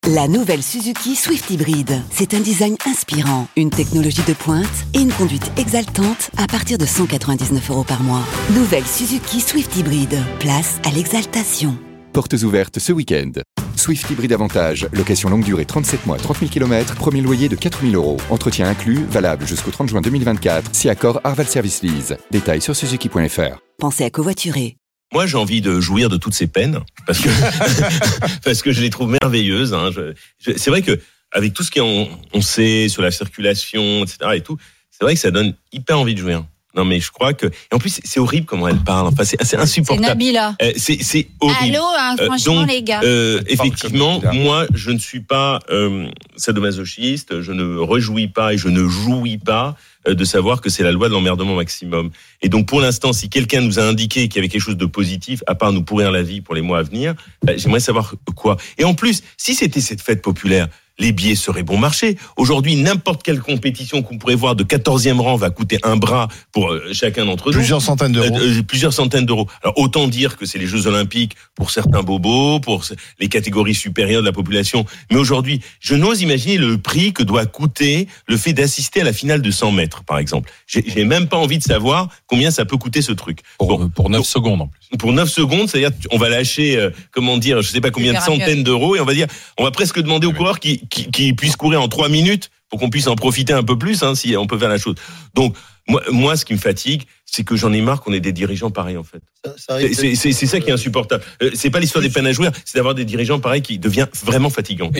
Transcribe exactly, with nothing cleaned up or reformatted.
La nouvelle Suzuki Swift Hybrid. C'est un design inspirant, une technologie de pointe et une conduite exaltante à partir de cent quatre-vingt-dix-neuf euros par mois. Nouvelle Suzuki Swift Hybrid. Place à l'exaltation. Portes ouvertes ce week-end. Swift Hybrid Avantage, location longue durée trente-sept mois, trente mille kilomètres, premier loyer de quatre mille euros. Entretien inclus, valable jusqu'au trente juin deux mille vingt-quatre, si accord Arval Service Lease. Détails sur suzuki point f r. Pensez à covoiturer. Moi, j'ai envie de jouir de toutes ces peines parce que parce que je les trouve merveilleuses. Hein. Je, je, c'est vrai que avec tout ce qu'on on sait sur la circulation, et cetera et tout, c'est vrai que ça donne hyper envie de jouir. Non, mais je crois que et en plus c'est horrible comment elle parle. Enfin, c'est, c'est insupportable. C'est Nabila. Euh, c'est c'est horrible. Allô, hein, franchement, euh, donc, les gars. Euh, effectivement, moi, je ne suis pas euh, sadomasochiste. Je ne rejouis pas et je ne jouis pas de savoir que c'est la loi de l'emmerdement maximum. Et donc, pour l'instant, si quelqu'un nous a indiqué qu'il y avait quelque chose de positif, à part nous pourrir la vie pour les mois à venir, bah, j'aimerais savoir quoi. Et en plus, si c'était cette fête populaire, les billets seraient bon marché. Aujourd'hui, n'importe quelle compétition qu'on pourrait voir de quatorzième rang va coûter un bras pour euh, chacun d'entre nous. Plusieurs centaines d'euros. Euh, euh, plusieurs centaines d'euros. Alors, autant dire que c'est les Jeux Olympiques pour certains bobos, pour les catégories supérieures de la population. Mais aujourd'hui, je n'ose imaginer le prix que doit coûter le fait d'assister à la finale de cent mètres, par exemple. J'ai, j'ai même pas envie de savoir combien ça peut coûter ce truc. Pour, bon, pour neuf donc, secondes en plus. Pour neuf secondes, c'est-à-dire on va lâcher, euh, comment dire, je sais pas combien de centaines d'euros, et on va dire, on va presque demander aux coureurs qui, qui, qui puissent courir en trois minutes pour qu'on puisse en profiter un peu plus, hein, si on peut faire la chose. Donc, moi, moi, ce qui me fatigue, c'est que j'en ai marre qu'on ait des dirigeants pareils, en fait. Ça, ça c'est, c'est, c'est, c'est ça qui est insupportable. Euh, c'est pas l'histoire des peines à jouir, c'est d'avoir des dirigeants pareils qui devient vraiment fatigant.